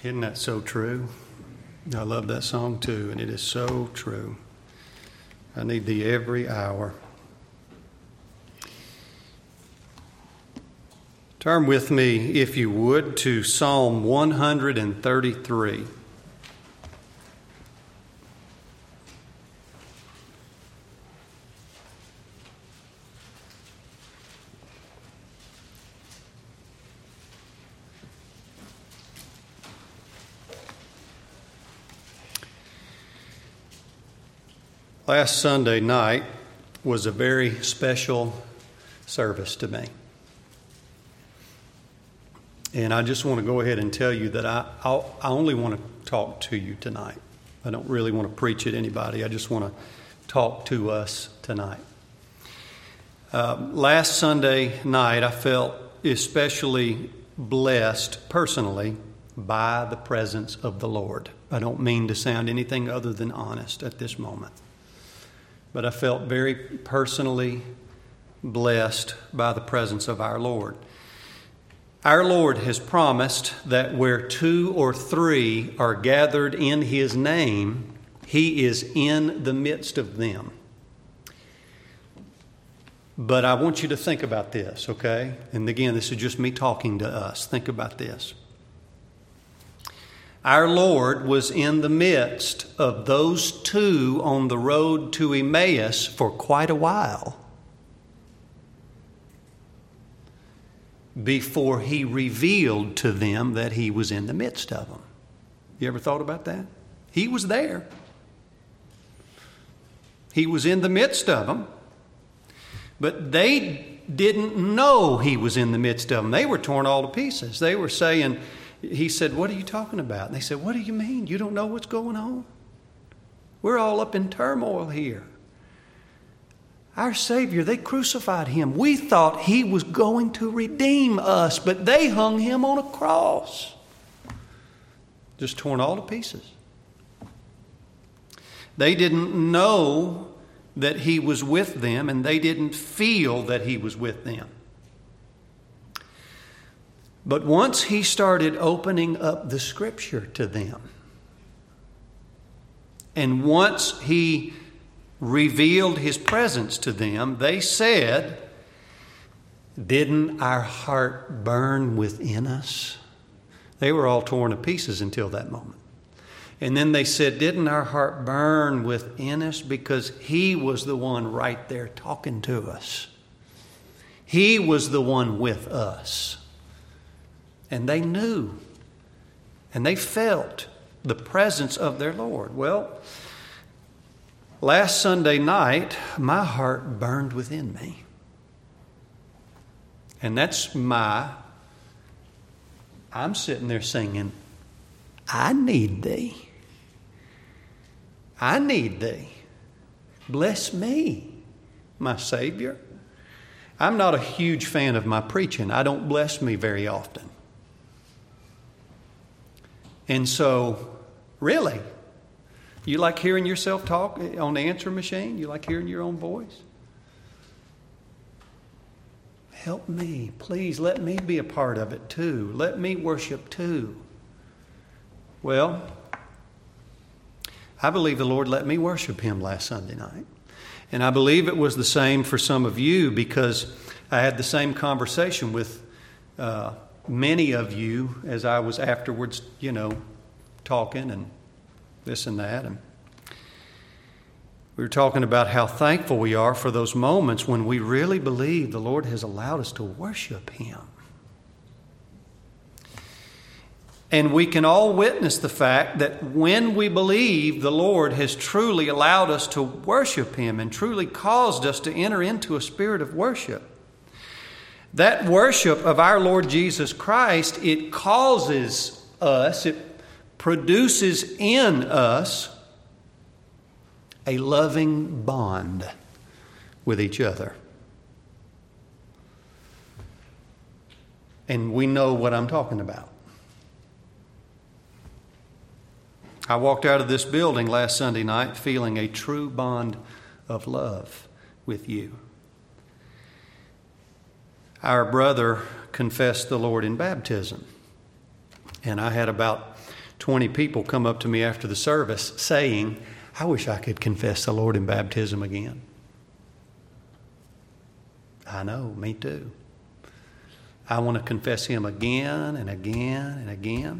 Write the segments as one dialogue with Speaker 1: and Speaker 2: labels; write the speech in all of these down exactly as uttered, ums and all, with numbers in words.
Speaker 1: Isn't that so true? I love that song too, and it is so true. I need thee every hour. Turn with me, if you would, to Psalm one thirty-three. Last Sunday night was a very special service to me. And I just want to go ahead and tell you that I, I'll, I only want to talk to you tonight. I don't really want to preach at anybody. I just want to talk to us tonight. Uh, last Sunday night, I felt especially blessed personally by the presence of the Lord. I don't mean to sound anything other than honest at this moment. But I felt very personally blessed by the presence of our Lord. Our Lord has promised that where two or three are gathered in His name, He is in the midst of them. But I want you to think about this, okay? And again, this is just me talking to us. Think about this. Our Lord was in the midst of those two on the road to Emmaus for quite a while before He revealed to them that He was in the midst of them. You ever thought about that? He was there. He was in the midst of them, but they didn't know He was in the midst of them. They were torn all to pieces. They were saying, He said, "What are you talking about?" And they said, "What do you mean? You don't know what's going on? We're all up in turmoil here. Our Savior, they crucified Him. We thought He was going to redeem us, but they hung Him on a cross." Just torn all to pieces. They didn't know that He was with them, and they didn't feel that He was with them. But once He started opening up the Scripture to them, and once He revealed His presence to them, they said, "Didn't our heart burn within us?" They were all torn to pieces until that moment. And then they said, "Didn't our heart burn within us?" Because He was the one right there talking to us. He was the one with us. And they knew, and they felt the presence of their Lord. Well, last Sunday night, my heart burned within me. And that's my, I'm sitting there singing, "I need Thee. I need Thee. Bless me, my Savior." I'm not a huge fan of my preaching. I don't bless me very often. And so, really, you like hearing yourself talk on the answer machine? You like hearing your own voice? Help me. Please let me be a part of it too. Let me worship too. Well, I believe the Lord let me worship Him last Sunday night. And I believe it was the same for some of you, because I had the same conversation with uh, many of you as I was afterwards, you know, talking and this and that. And we were talking about how thankful we are for those moments when we really believe the Lord has allowed us to worship Him. And we can all witness the fact that when we believe the Lord has truly allowed us to worship Him and truly caused us to enter into a spirit of worship, that worship of our Lord Jesus Christ, it causes us, it produces in us a loving bond with each other. And we know what I'm talking about. I walked out of this building last Sunday night feeling a true bond of love with you. Our brother confessed the Lord in baptism. And I had about twenty people come up to me after the service saying, I wish I could confess the Lord in baptism again. I know, me too. I want to confess Him again and again and again.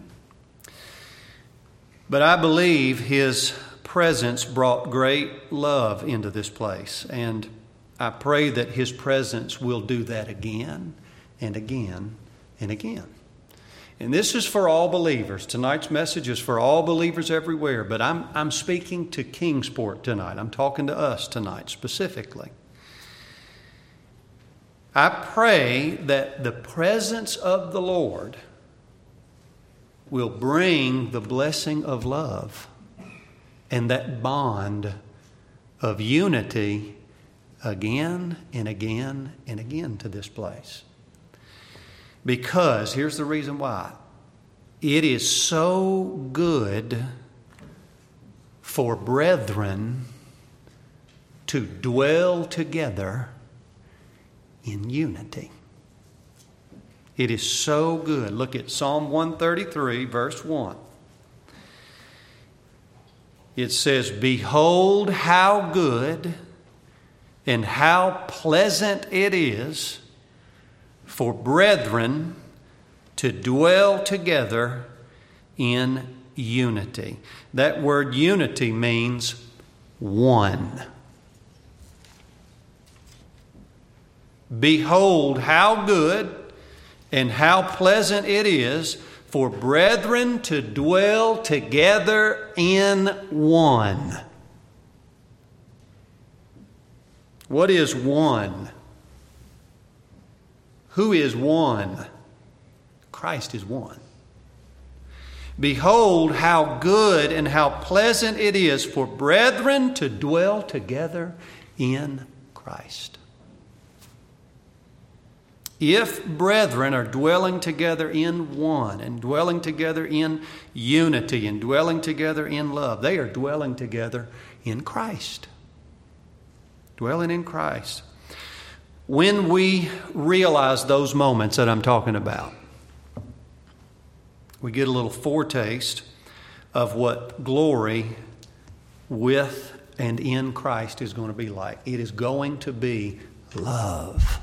Speaker 1: But I believe His presence brought great love into this place. And I pray that His presence will do that again and again and again. And this is for all believers. Tonight's message is for all believers everywhere. But I'm, I'm speaking to Kingsport tonight. I'm talking to us tonight specifically. I pray that the presence of the Lord will bring the blessing of love and that bond of unity again and again and again to this place. Because, here's the reason why. It is so good for brethren to dwell together in unity. It is so good. Look at Psalm one thirty-three, verse one. It says, Behold how good and how pleasant it is for brethren to dwell together in unity. That word unity means one. Behold how good and how pleasant it is for brethren to dwell together in one. What is one? Who is one? Christ is one. Behold how good and how pleasant it is for brethren to dwell together in Christ. If brethren are dwelling together in one and dwelling together in unity and dwelling together in love, they are dwelling together in Christ. Dwelling in Christ. When we realize those moments that I'm talking about, we get a little foretaste of what glory with and in Christ is going to be like. It is going to be love.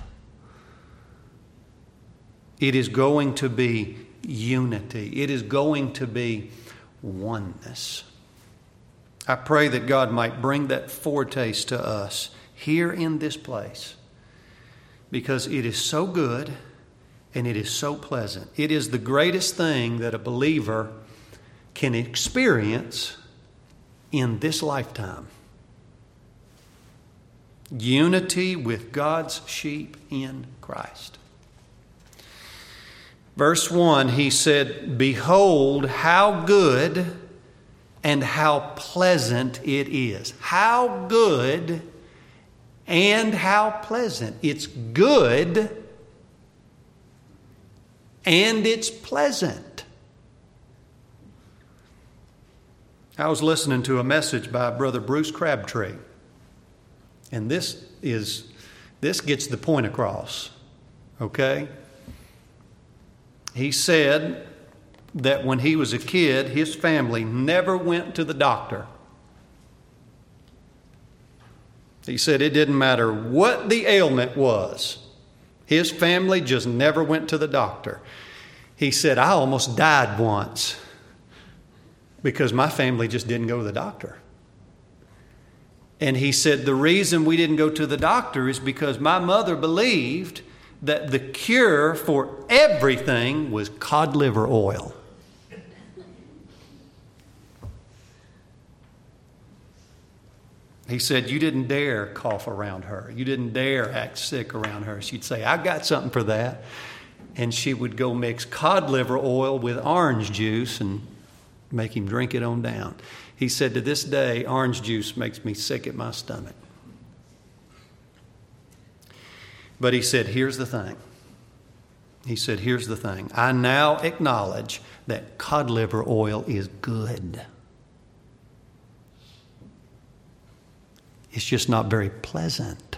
Speaker 1: It is going to be unity. It is going to be oneness. I pray that God might bring that foretaste to us here in this place, because it is so good and it is so pleasant. It is the greatest thing that a believer can experience in this lifetime. Unity with God's sheep in Christ. Verse one, he said, Behold how good and how pleasant it is. How good and how pleasant. It's good and it's pleasant. I was listening to a message by Brother Bruce Crabtree. And this is, this gets the point across. Okay? He said that when he was a kid, his family never went to the doctor. He said it didn't matter what the ailment was. His family just never went to the doctor. He said, I almost died once because my family just didn't go to the doctor. And he said the reason we didn't go to the doctor is because my mother believed that the cure for everything was cod liver oil. He said, you didn't dare cough around her. You didn't dare act sick around her. She'd say, I got something for that. And she would go mix cod liver oil with orange juice and make him drink it on down. He said, to this day, orange juice makes me sick at my stomach. But he said, here's the thing. He said, here's the thing. I now acknowledge that cod liver oil is good. It's just not very pleasant.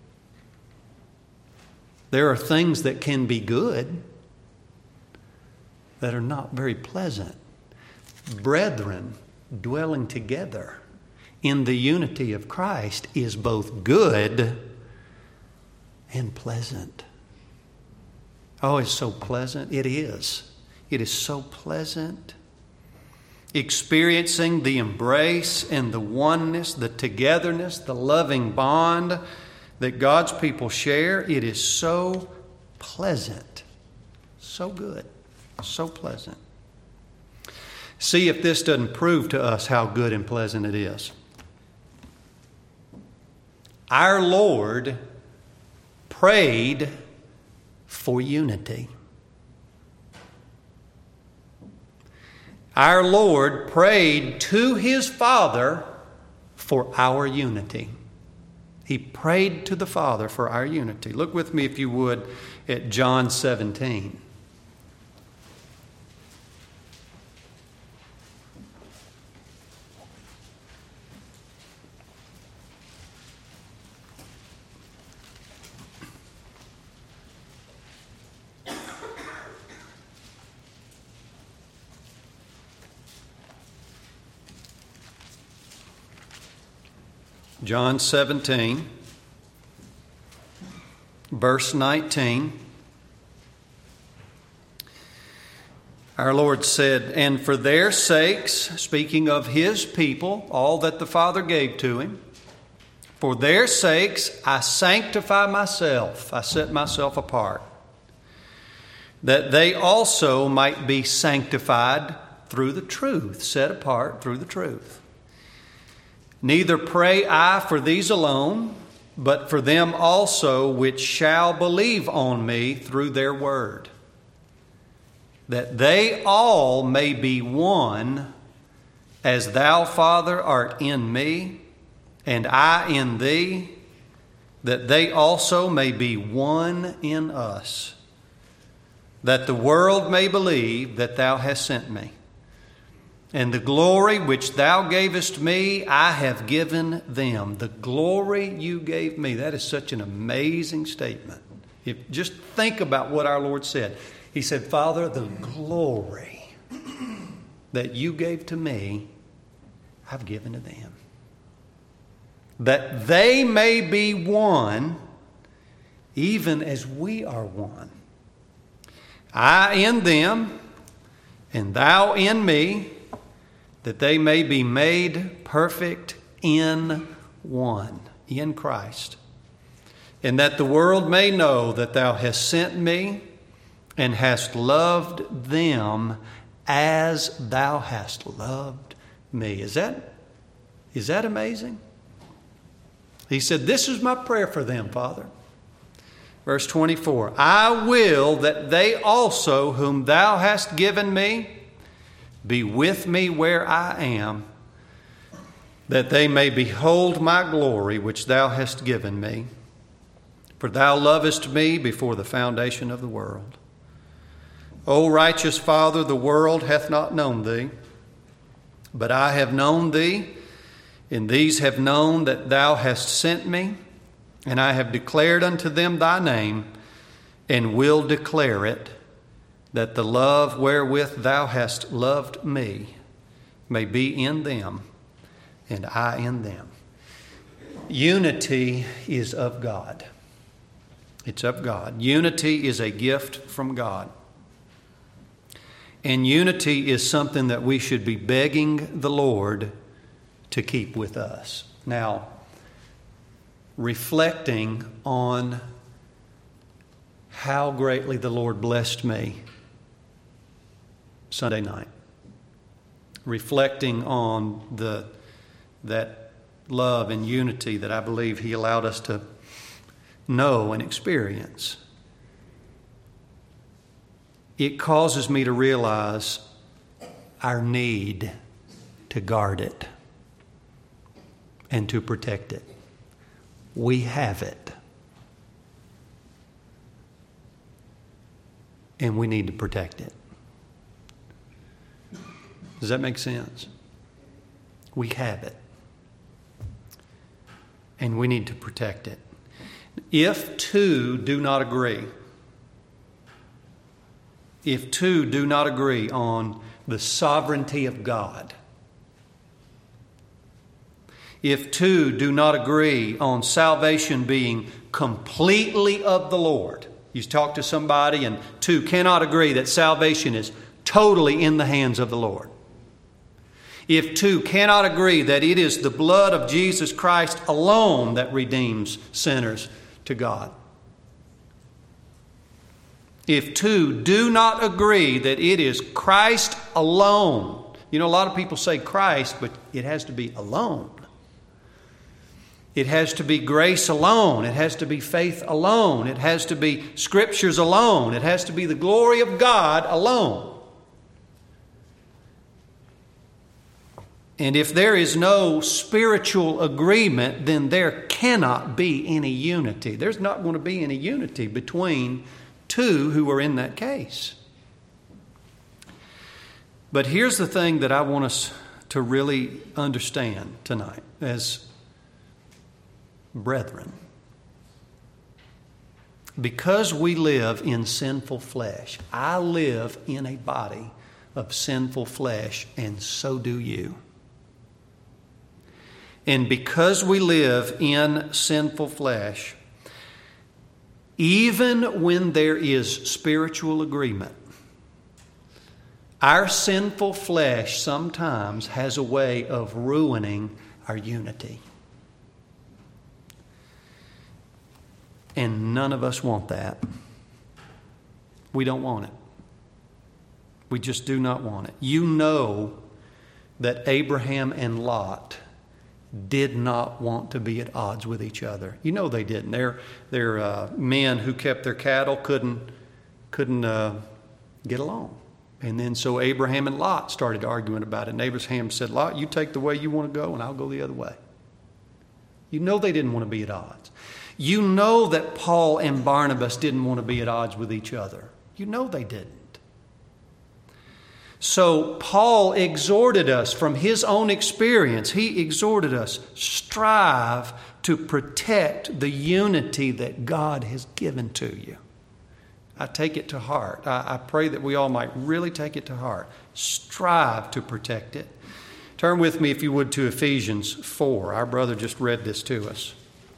Speaker 1: There are things that can be good that are not very pleasant. brethren dwelling together in the unity of Christ is both good and pleasant. Oh, it's so pleasant. It is. It is so pleasant. Experiencing the embrace and the oneness, the togetherness, the loving bond that God's people share, it is so pleasant. So good. So pleasant. See if this doesn't prove to us how good and pleasant it is. Our Lord prayed for unity. Our Lord prayed to His Father for our unity. He prayed to the Father for our unity. Look with me, if you would, at John seventeen. John seventeen, verse nineteen. Our Lord said, "And for their sakes," speaking of His people, all that the Father gave to Him, "for their sakes I sanctify myself," I set myself apart, "that they also might be sanctified through the truth," set apart through the truth. "Neither pray I for these alone, but for them also which shall believe on me through their word, that they all may be one, as thou, Father, art in me, and I in thee, that they also may be one in us, that the world may believe that thou hast sent me. And the glory which thou gavest me, I have given them." The glory you gave me. That is such an amazing statement. If, just think about what our Lord said. He said, "Father, the glory that you gave to me, I've given to them, that they may be one, even as we are one. I in them, and thou in me, that they may be made perfect in one," in Christ, "and that the world may know that thou hast sent me and hast loved them as thou hast loved me." Is that, is that amazing? He said, "This is my prayer for them, Father." Verse twenty-four, "I will that they also whom thou hast given me be with me where I am, that they may behold my glory which thou hast given me. For thou lovest me before the foundation of the world. O righteous Father, the world hath not known thee, but I have known thee, and these have known that thou hast sent me, and I have declared unto them thy name, and will declare it, that the love wherewith thou hast loved me may be in them, and I in them." Unity is of God. It's of God. Unity is a gift from God. And unity is something that we should be begging the Lord to keep with us. Now, reflecting on how greatly the Lord blessed me Sunday night, reflecting on the that love and unity that I believe He allowed us to know and experience, it causes me to realize our need to guard it and to protect it. We have it, and we need to protect it. Does that make sense? We have it, and we need to protect it. If two do not agree, if two do not agree on the sovereignty of God, if two do not agree on salvation being completely of the Lord, you talk to somebody and two cannot agree that salvation is totally in the hands of the Lord. If two cannot agree that it is the blood of Jesus Christ alone that redeems sinners to God. If two do not agree that it is Christ alone. You know, a lot of people say Christ, but it has to be alone. It has to be grace alone. It has to be faith alone. It has to be Scriptures alone. It has to be the glory of God alone. And if there is no spiritual agreement, then there cannot be any unity. There's not going to be any unity between two who are in that case. But here's the thing that I want us to really understand tonight as brethren. Because we live in sinful flesh, I live in a body of sinful flesh, and so do you. And because we live in sinful flesh, even when there is spiritual agreement, our sinful flesh sometimes has a way of ruining our unity. And none of us want that. We don't want it. We just do not want it. You know that Abraham and Lot did not want to be at odds with each other. You know they didn't. They're, they're uh, men who kept their cattle, couldn't, couldn't uh, get along. And then so Abraham and Lot started arguing about it. And Abraham said, Lot, you take the way you want to go and I'll go the other way. You know they didn't want to be at odds. You know that Paul and Barnabas didn't want to be at odds with each other. You know they didn't. So Paul exhorted us from his own experience. He exhorted us, strive to protect the unity that God has given to you. I take it to heart. I, I pray that we all might really take it to heart. Strive to protect it. Turn with me, if you would, to Ephesians four. Our brother just read this to us.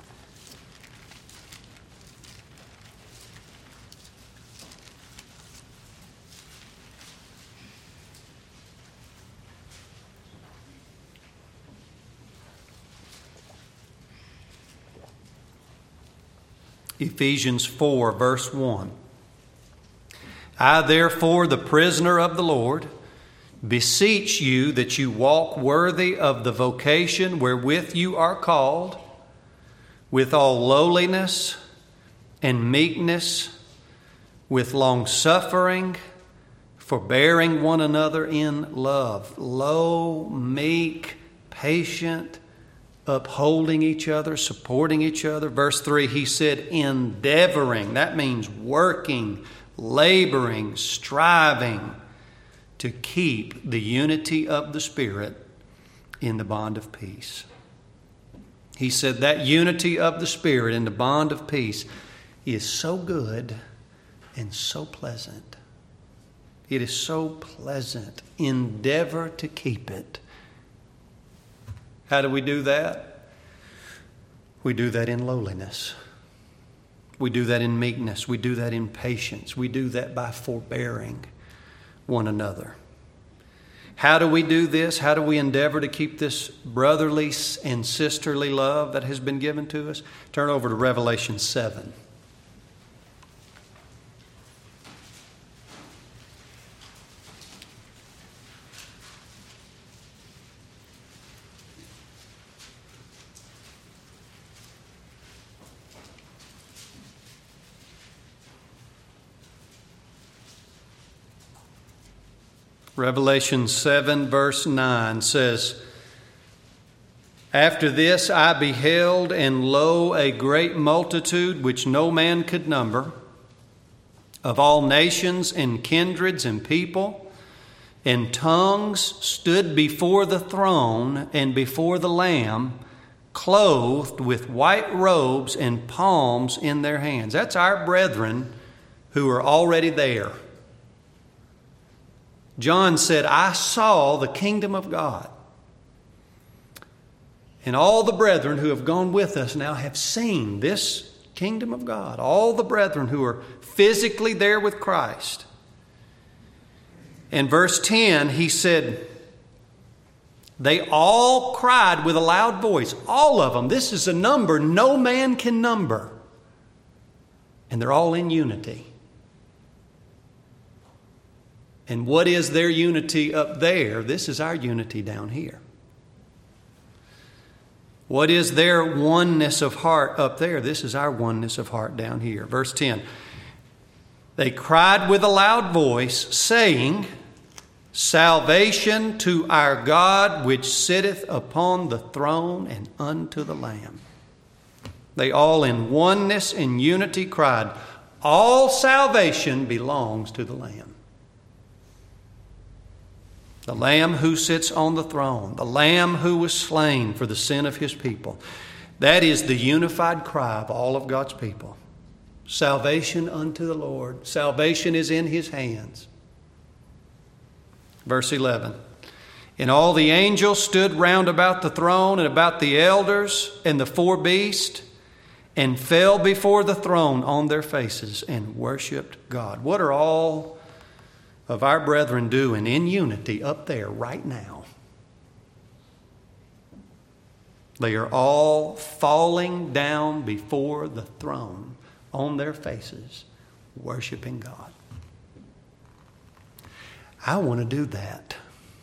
Speaker 1: Ephesians four, verse one. I, therefore, the prisoner of the Lord, beseech you that you walk worthy of the vocation wherewith you are called, with all lowliness and meekness, with long-suffering, forbearing one another in love. Low, meek, patient, upholding each other, supporting each other. Verse three, he said, endeavoring. That means working, laboring, striving to keep the unity of the Spirit in the bond of peace. He said that unity of the Spirit in the bond of peace is so good and so pleasant. It is so pleasant. Endeavor to keep it. How do we do that? We do that in lowliness. We do that in meekness. We do that in patience. We do that by forbearing one another. How do we do this? How do we endeavor to keep this brotherly and sisterly love that has been given to us? Turn over to Revelation seven. Revelation seven, verse nine says, after this I beheld, and lo, a great multitude which no man could number, of all nations and kindreds and people and tongues, stood before the throne and before the Lamb, clothed with white robes and palms in their hands. That's our brethren who are already there. John said, I saw the kingdom of God. And all the brethren who have gone with us now have seen this kingdom of God. All the brethren who are physically there with Christ. In verse ten, he said, they all cried with a loud voice. All of them. This is a number no man can number. And they're all in unity. And what is their unity up there? This is our unity down here. What is their oneness of heart up there? This is our oneness of heart down here. Verse ten. They cried with a loud voice, saying, salvation to our God which sitteth upon the throne and unto the Lamb. They all in oneness and unity cried, all salvation belongs to the Lamb. The Lamb who sits on the throne, the Lamb who was slain for the sin of his people. That is the unified cry of all of God's people. Salvation unto the Lord. Salvation is in his hands. Verse eleven. And all the angels stood round about the throne and about the elders and the four beasts and fell before the throne on their faces and worshiped God. What are all of our brethren doing in unity up there right now? They are all falling down before the throne on their faces, worshiping God. I want to do that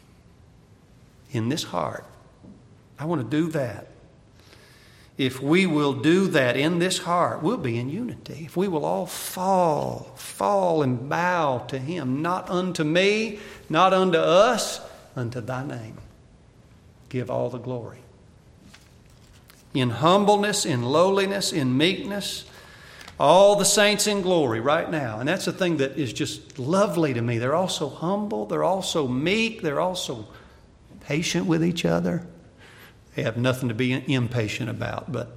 Speaker 1: in this heart. I want to do that. If we will do that in this heart, we'll be in unity. If we will all fall, fall and bow to him, not unto me, not unto us, unto thy name. Give all the glory. In humbleness, in lowliness, in meekness, all the saints in glory right now. And that's the thing that is just lovely to me. They're also humble. They're also meek. They're also patient with each other. They have nothing to be impatient about, but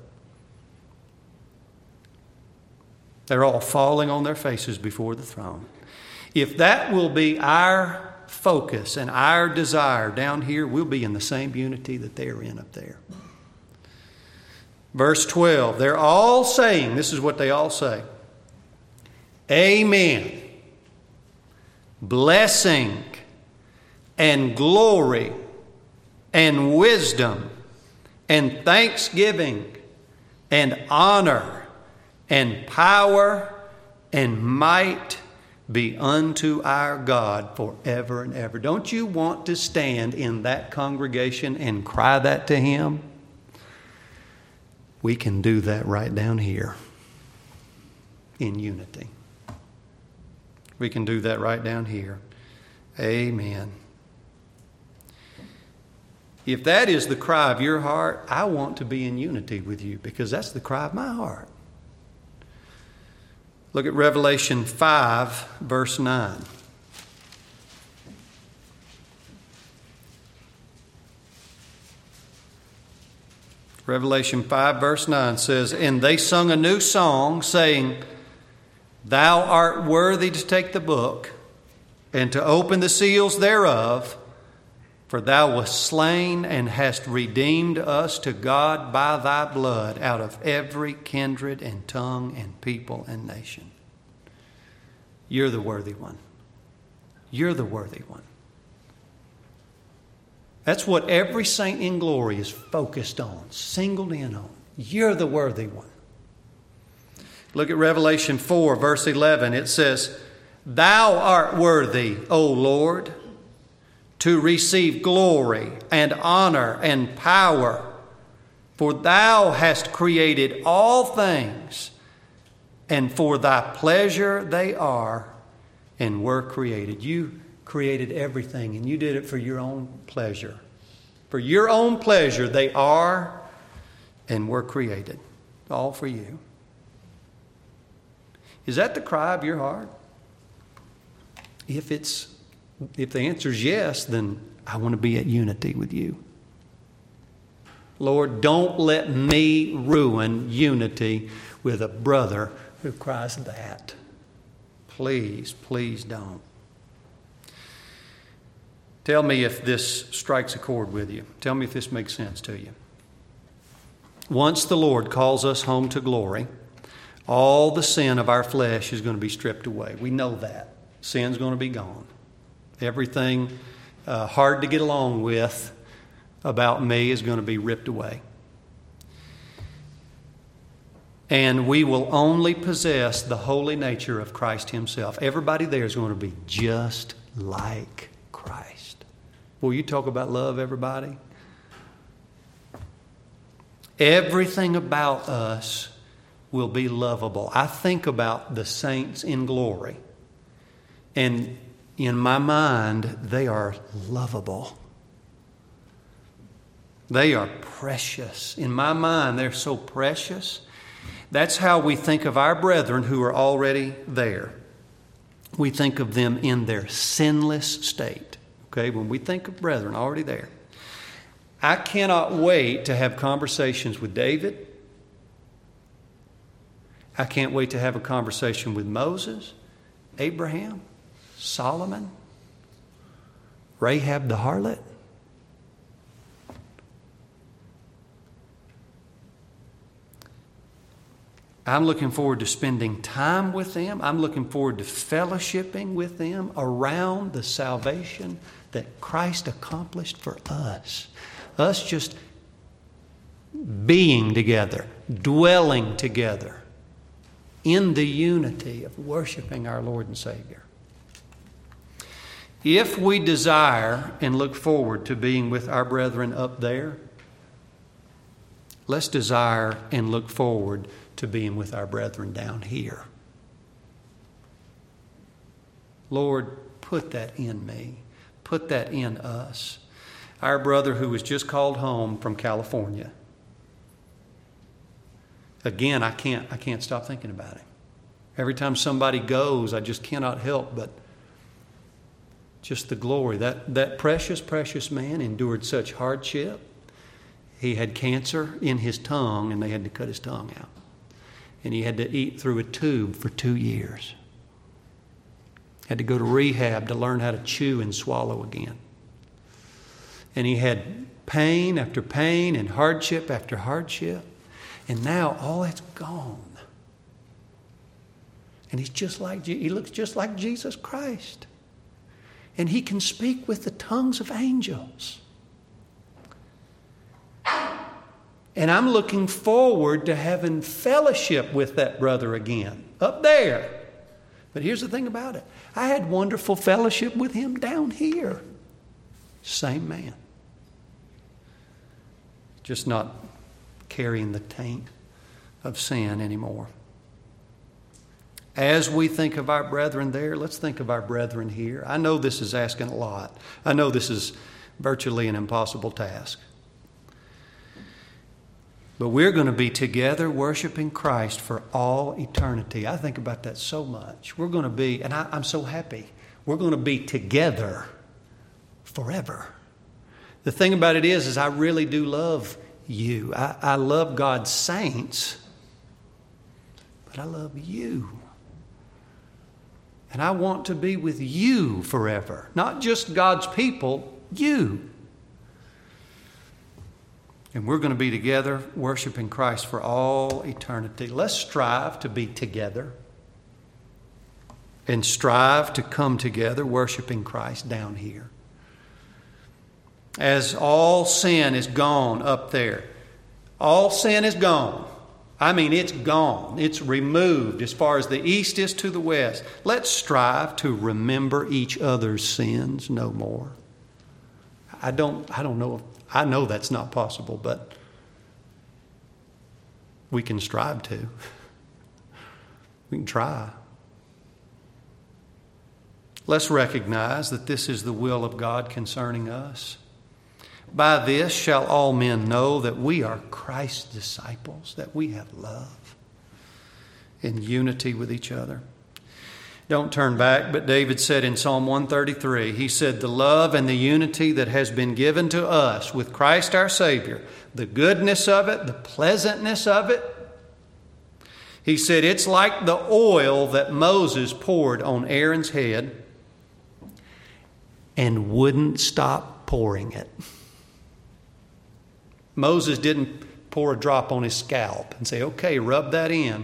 Speaker 1: they're all falling on their faces before the throne. If that will be our focus and our desire down here, we'll be in the same unity that they're in up there. Verse twelve, they're all saying, this is what they all say, Amen. Blessing and glory and wisdom and thanksgiving and honor and power and might be unto our God forever and ever. Don't you want to stand in that congregation and cry that to him? We can do that right down here in unity. We can do that right down here. Amen. If that is the cry of your heart, I want to be in unity with you because that's the cry of my heart. Look at Revelation five, verse nine. Revelation five, verse nine says, And they sung a new song, saying, Thou art worthy to take the book and to open the seals thereof, for thou wast slain and hast redeemed us to God by thy blood out of every kindred and tongue and people and nation. You're the worthy one. You're the worthy one. That's what every saint in glory is focused on, singled in on. You're the worthy one. Look at Revelation four, verse eleven. It says, Thou art worthy, O Lord, to receive glory and honor and power, for thou hast created all things, and for thy pleasure they are and were created. You created everything, and you did it for your own pleasure. For your own pleasure they are and were created. All for you. Is that the cry of your heart? If it's if the answer is yes, then I want to be at unity with you. Lord, don't let me ruin unity with a brother who cries that. Please, please don't. Tell me if this strikes a chord with you. Tell me if this makes sense to you. Once the Lord calls us home to glory, all the sin of our flesh is going to be stripped away. We know that. Sin's going to be gone. Everything uh, hard to get along with about me is going to be ripped away. And we will only possess the holy nature of Christ Himself. Everybody there is going to be just like Christ. Will you talk about love, everybody? Everything about us will be lovable. I think about the saints in glory, and in my mind, they are lovable. They are precious. In my mind, they're so precious. That's how we think of our brethren who are already there. We think of them in their sinless state. Okay, when we think of brethren already there. I cannot wait to have conversations with David. I can't wait to have a conversation with Moses, Abraham, Solomon, Rahab the harlot. I'm looking forward to spending time with them. I'm looking forward to fellowshipping with them around the salvation that Christ accomplished for us. Us just being together, dwelling together in the unity of worshiping our Lord and Savior. If we desire and look forward to being with our brethren up there, let's desire and look forward to being with our brethren down here. Lord, put that in me. Put that in us. Our brother who was just called home from California. Again, I can't, I can't stop thinking about him. Every time somebody goes, I just cannot help but just the glory. That, that precious, precious man endured such hardship. He had cancer in his tongue, and they had to cut his tongue out. And he had to eat through a tube for two years. Had to go to rehab to learn how to chew and swallow again. And he had pain after pain and hardship after hardship. And now all that's gone. And he's just like, he looks just like Jesus Christ. And he can speak with the tongues of angels. And I'm looking forward to having fellowship with that brother again, up there. But here's the thing about it. I had wonderful fellowship with him down here. Same man. Just not carrying the taint of sin anymore. As we think of our brethren there, let's think of our brethren here. I know this is asking a lot. I know this is virtually an impossible task. But we're going to be together worshiping Christ for all eternity. I think about that so much. We're going to be, and I, I'm so happy, we're going to be together forever. The thing about it is, is I really do love you. I, I love God's saints, but I love you. And I want to be with you forever. Not just God's people, you. And we're going to be together worshiping Christ for all eternity. Let's strive to be together and strive to come together worshiping Christ down here. As all sin is gone up there, all sin is gone. I mean, it's gone. It's removed as far as the east is to the west. Let's strive to remember each other's sins no more. I don't, I don't know if I know that's not possible, but we can strive to. We can try. Let's recognize that this is the will of God concerning us. By this shall all men know that we are Christ's disciples, that we have love in unity with each other. Don't turn back, but David said in Psalm one thirty-three, he said, the love and the unity that has been given to us with Christ our Savior, the goodness of it, the pleasantness of it, he said, it's like the oil that Moses poured on Aaron's head and wouldn't stop pouring it. Moses didn't pour a drop on his scalp and say, okay, rub that in.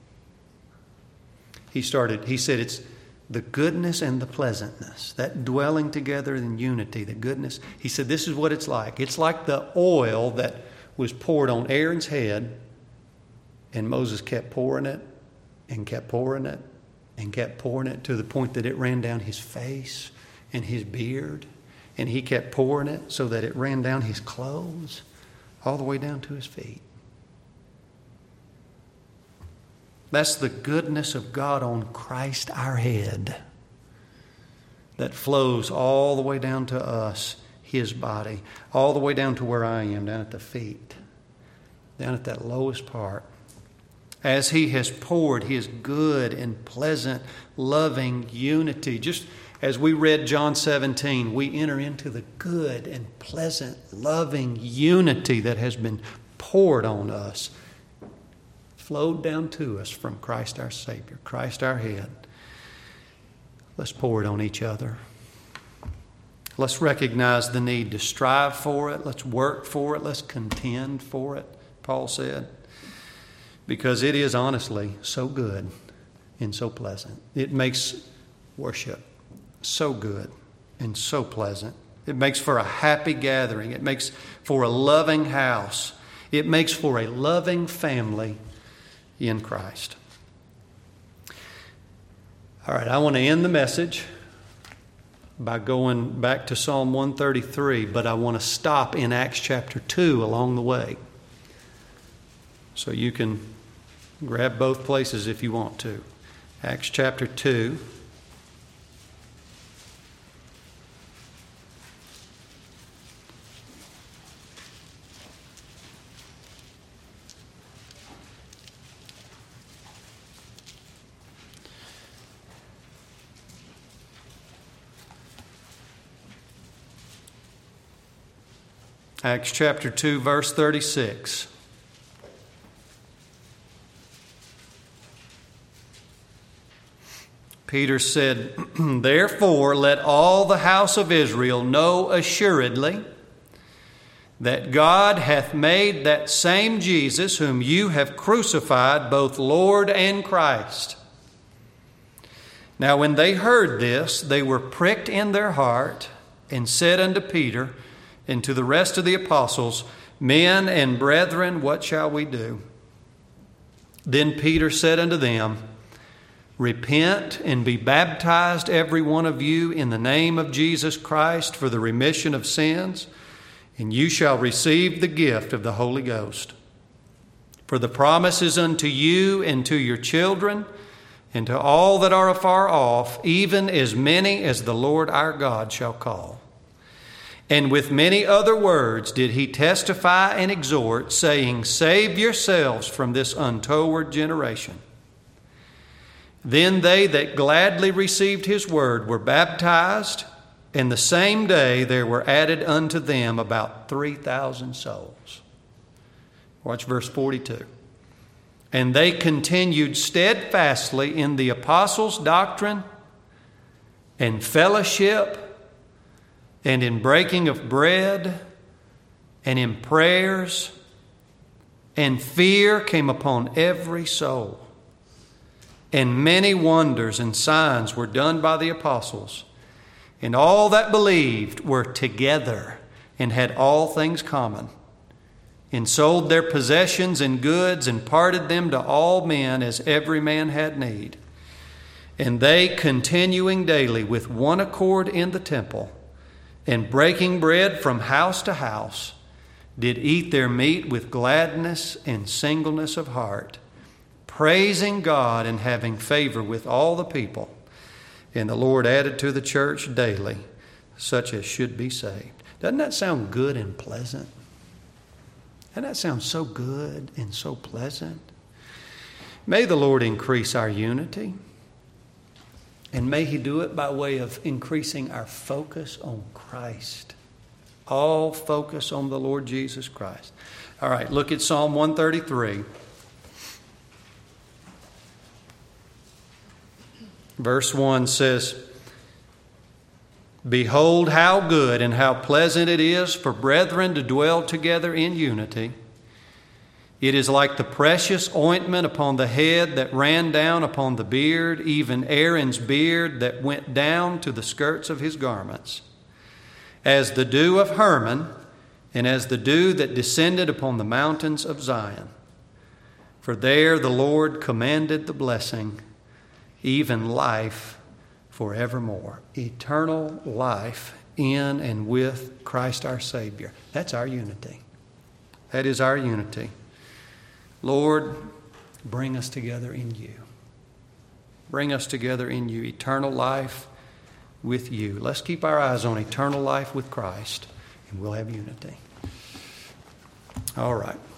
Speaker 1: He started, he said it's the goodness and the pleasantness, that dwelling together in unity, the goodness. He said this is what it's like. It's like the oil that was poured on Aaron's head, and Moses kept pouring it and kept pouring it and kept pouring it to the point that it ran down his face and his beard, and he kept pouring it so that it ran down his clothes all the way down to his feet. That's the goodness of God on Christ our head that flows all the way down to us, his body, all the way down to where I am, down at the feet, down at that lowest part. As he has poured his good and pleasant, loving unity. Just as we read John seventeen, we enter into the good and pleasant, loving unity that has been poured on us, flowed down to us from Christ our Savior, Christ our head. Let's pour it on each other. Let's recognize the need to strive for it. Let's work for it. Let's contend for it, Paul said. Because it is honestly so good and so pleasant. It makes worship so good and so pleasant. It makes for a happy gathering. It makes for a loving house. It makes for a loving family in Christ. All right, I want to end the message by going back to Psalm one thirty-three, but I want to stop in Acts chapter two along the way. So you can grab both places if you want to. Acts chapter two. Acts chapter two, verse thirty-six. Peter said, "Therefore let all the house of Israel know assuredly that God hath made that same Jesus whom you have crucified both Lord and Christ." Now when they heard this, they were pricked in their heart and said unto Peter and to the rest of the apostles, "Men and brethren, what shall we do?" Then Peter said unto them, "Repent and be baptized every one of you in the name of Jesus Christ for the remission of sins, and you shall receive the gift of the Holy Ghost. For the promise is unto you and to your children and to all that are afar off, even as many as the Lord our God shall call." And with many other words did he testify and exhort, saying, "Save yourselves from this untoward generation." Then they that gladly received his word were baptized, and the same day there were added unto them about three thousand souls. Watch verse forty-two. And they continued steadfastly in the apostles' doctrine and fellowship, and in breaking of bread, and in prayers, and fear came upon every soul. And many wonders and signs were done by the apostles. And all that believed were together and had all things common, and sold their possessions and goods and parted them to all men as every man had need. And they, continuing daily with one accord in the temple, and breaking bread from house to house, did eat their meat with gladness and singleness of heart, praising God and having favor with all the people. And the Lord added to the church daily such as should be saved. Doesn't that sound good and pleasant? Doesn't that sound so good and so pleasant? May the Lord increase our unity. And may he do it by way of increasing our focus on Christ. All focus on the Lord Jesus Christ. All right, look at Psalm one thirty-three. Verse one says, Behold how good and how pleasant it is for brethren to dwell together in unity. It is like the precious ointment upon the head that ran down upon the beard, even Aaron's beard that went down to the skirts of his garments. As the dew of Hermon, and as the dew that descended upon the mountains of Zion. For there the Lord commanded the blessing, even life forevermore. Eternal life in and with Christ our Savior. That's our unity. That is our unity. Lord, bring us together in you. Bring us together in you. Eternal life with you. Let's keep our eyes on eternal life with Christ, and we'll have unity. All right.